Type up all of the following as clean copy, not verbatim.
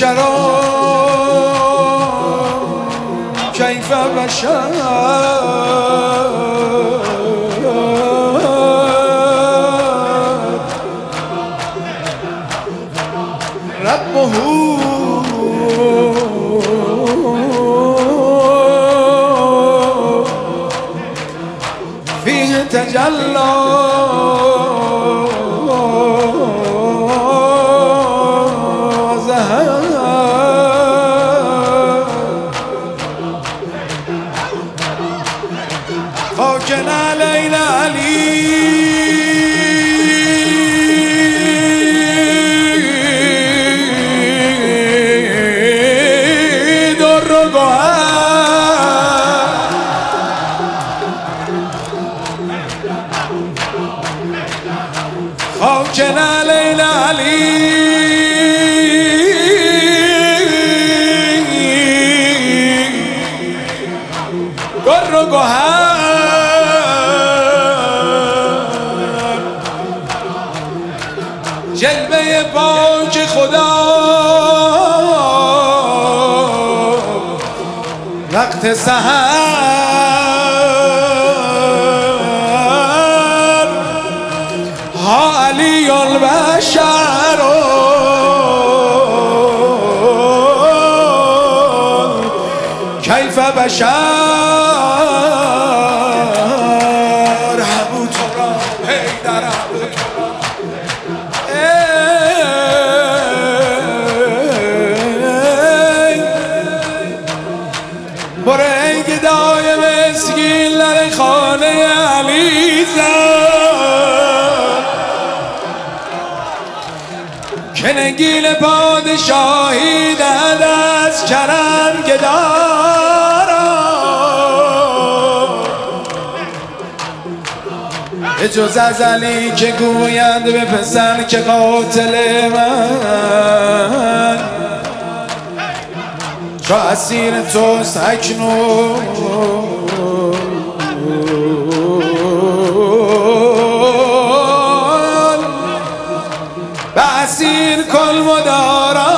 بشرا کیف بشر ربه فيه تجلى خاکن علینا علی در و گوهر خاکن علینا علی در و گوهر جلوه پاک خدا وقت سحر ها علی البشر کیف بشر ابو تراب حیدر ابو تراب برای گدای مسکین لر خانه علی زد که نگیل پادشاهی دهد از کرم گدارا به جز از علی که گویند به پسر که قاتل من چو اسیر توست اکنون به اسیر کل مدارا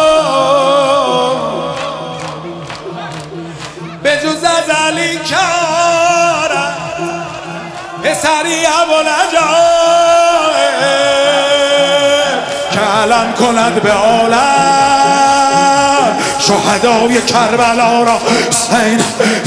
به جز از علی کارم پسری ابوالعجایب که علم کند به عالم شهدای کربلا را حسین